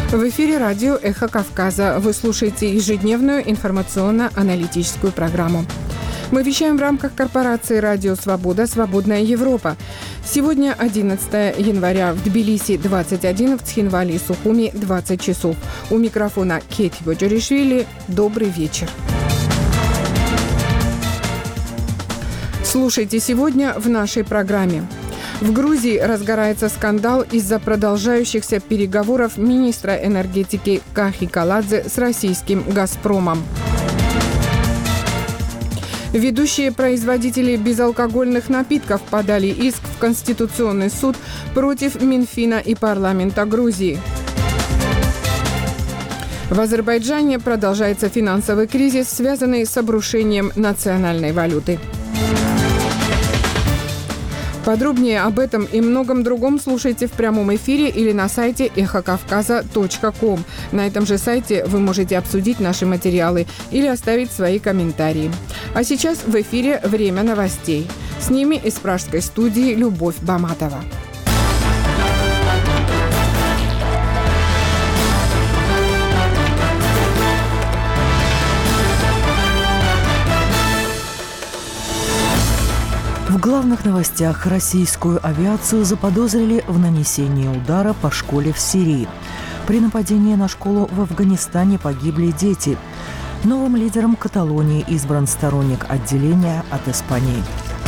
В эфире радио «Эхо Кавказа». Вы слушаете ежедневную информационно-аналитическую программу. Мы вещаем в рамках корпорации «Радио Свобода. Свободная Европа». Сегодня 11 января, в Тбилиси 21, в Цхинвале и Сухуми 20 часов. У микрофона Кетти Боджаришвили. Добрый вечер. Слушайте сегодня в нашей программе. В Грузии разгорается скандал из-за продолжающихся переговоров министра энергетики Кахи Каладзе с российским «Газпромом». Ведущие производители безалкогольных напитков подали иск в Конституционный суд против Минфина и парламента Грузии. В Азербайджане продолжается финансовый кризис, связанный с обрушением национальной валюты. Подробнее об этом и многом другом слушайте в прямом эфире или на сайте эхокавказа.ком. На этом же сайте вы можете обсудить наши материалы или оставить свои комментарии. А сейчас в эфире «Время новостей». С ними из пражской студии Любовь Баматова. В главных новостях: российскую авиацию заподозрили в нанесении удара по школе в Сирии. При нападении на школу в Афганистане погибли дети. Новым лидером Каталонии избран сторонник отделения от Испании.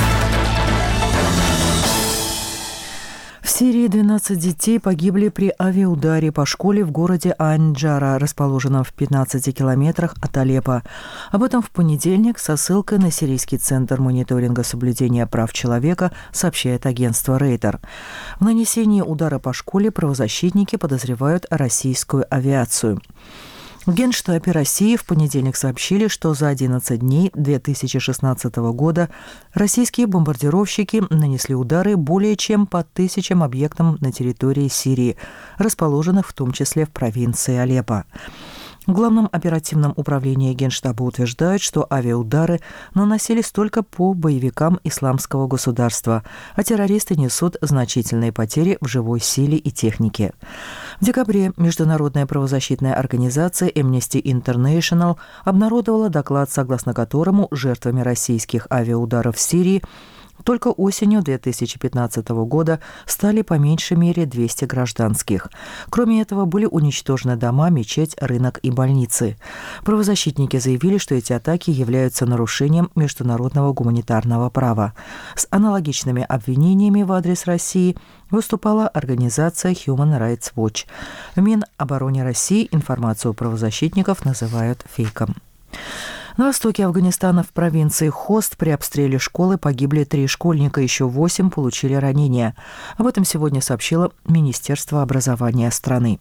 В Сирии 12 детей погибли при авиаударе по школе в городе Айн-Джара, расположенном в 15 километрах от Алеппо. Об этом в понедельник со ссылкой на Сирийский центр мониторинга соблюдения прав человека сообщает агентство Рейтер. В нанесении удара по школе правозащитники подозревают российскую авиацию. В Генштабе России в понедельник сообщили, что за 11 дней 2016 года российские бомбардировщики нанесли удары более чем по 1000 объектам на территории Сирии, расположенных в том числе в провинции Алеппо. В Главном оперативном управлении Генштаба утверждают, что авиаудары наносились только по боевикам Исламского государства, а террористы несут значительные потери в живой силе и технике. В декабре международная правозащитная организация Amnesty International обнародовала доклад, согласно которому жертвами российских авиаударов в Сирии только осенью 2015 года стали по меньшей мере 200 гражданских. Кроме этого, были уничтожены дома, мечеть, рынок и больницы. Правозащитники заявили, что эти атаки являются нарушением международного гуманитарного права. С аналогичными обвинениями в адрес России выступала организация Human Rights Watch. В Минобороне России информацию правозащитников называют фейком. На востоке Афганистана в провинции Хост при обстреле школы погибли 3 школьника, еще 8 получили ранения. Об этом сегодня сообщило Министерство образования страны.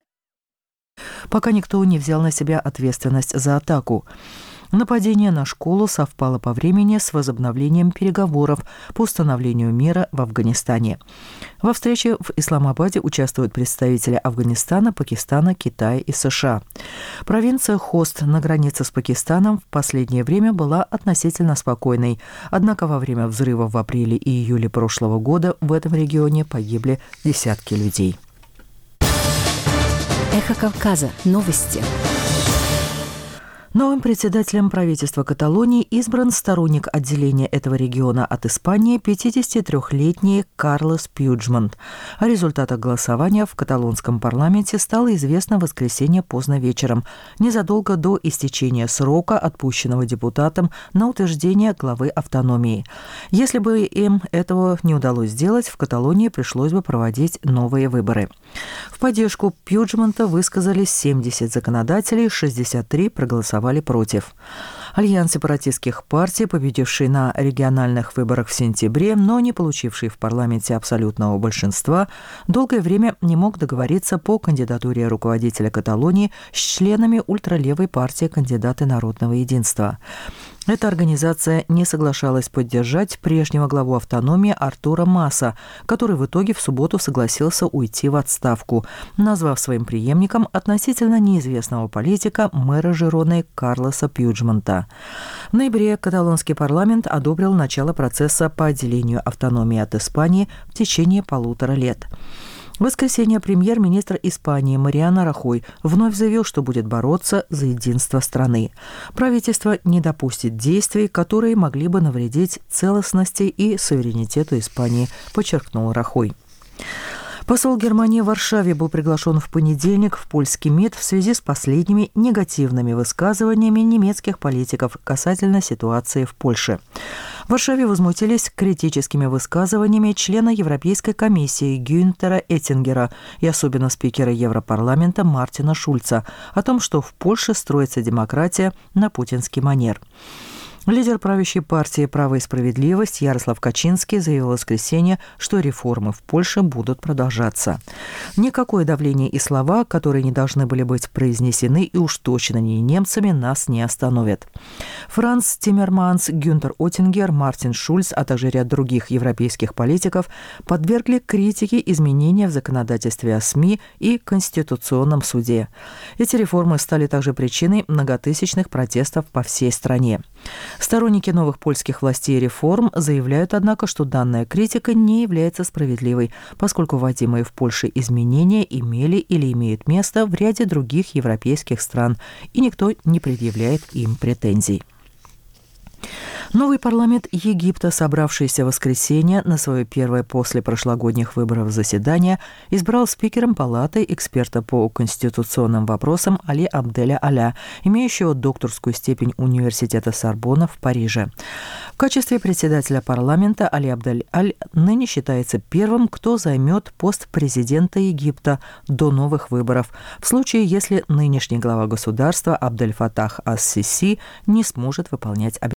Пока никто не взял на себя ответственность за атаку. Нападение на школу совпало по времени с возобновлением переговоров по установлению мира в Афганистане. Во встрече в Исламабаде участвуют представители Афганистана, Пакистана, Китая и США. Провинция Хост на границе с Пакистаном в последнее время была относительно спокойной. Однако во время взрывов в апреле и июле прошлого года в этом регионе погибли десятки людей. Эхо Кавказа. Новости. Новым председателем правительства Каталонии избран сторонник отделения этого региона от Испании 53-летний Карлес Пьюджмонт. О результатах голосования в каталонском парламенте стало известно в воскресенье поздно вечером, незадолго до истечения срока, отпущенного депутатам на утверждение главы автономии. Если бы им этого не удалось сделать, в Каталонии пришлось бы проводить новые выборы. В поддержку Пьюджмонта высказались 70 законодателей, 63 проголосовали против. Альянс сепаратистских партий, победивший на региональных выборах в сентябре, но не получивший в парламенте абсолютного большинства, долгое время не мог договориться по кандидатуре руководителя Каталонии с членами ультралевой партии «Кандидаты народного единства». Эта организация не соглашалась поддержать прежнего главу автономии Артура Маса, который в итоге в субботу согласился уйти в отставку, назвав своим преемником относительно неизвестного политика, мэра Жироны Карлеса Пьюджмонта. В ноябре каталонский парламент одобрил начало процесса по отделению автономии от Испании в течение 1,5 лет. В воскресенье премьер-министр Испании Мариано Рахой вновь заявил, что будет бороться за единство страны. Правительство не допустит действий, которые могли бы навредить целостности и суверенитету Испании, подчеркнул Рахой. Посол Германии в Варшаве был приглашен в понедельник в польский МИД в связи с последними негативными высказываниями немецких политиков касательно ситуации в Польше. В Варшаве возмутились критическими высказываниями члена Европейской комиссии Гюнтера Эттингера и особенно спикера Европарламента Мартина Шульца о том, что в Польше строится демократия на путинский манер. Лидер правящей партии «Право и справедливость» Ярослав Качинский заявил в воскресенье, что реформы в Польше будут продолжаться. Никакое давление и слова, которые не должны были быть произнесены и уж точно не немцами, нас не остановят. Франц Тиммерманс, Гюнтер Оттингер, Мартин Шульц, а также ряд других европейских политиков подвергли критике изменения в законодательстве о СМИ и Конституционном суде. Эти реформы стали также причиной многотысячных протестов по всей стране. Сторонники новых польских властей и реформ заявляют, однако, что данная критика не является справедливой, поскольку вводимые в Польше изменения имели или имеют место в ряде других европейских стран, и никто не предъявляет им претензий. Новый парламент Египта, собравшийся в воскресенье на свое первое после прошлогодних выборов заседание, избрал спикером палаты эксперта по конституционным вопросам Али Абделя Аля, имеющего докторскую степень университета Сорбонна в Париже. В качестве председателя парламента Али Абдель Аль ныне считается первым, кто займет пост президента Египта до новых выборов, в случае, если нынешний глава государства Абдель Фатах ас-Сиси не сможет выполнять обязанности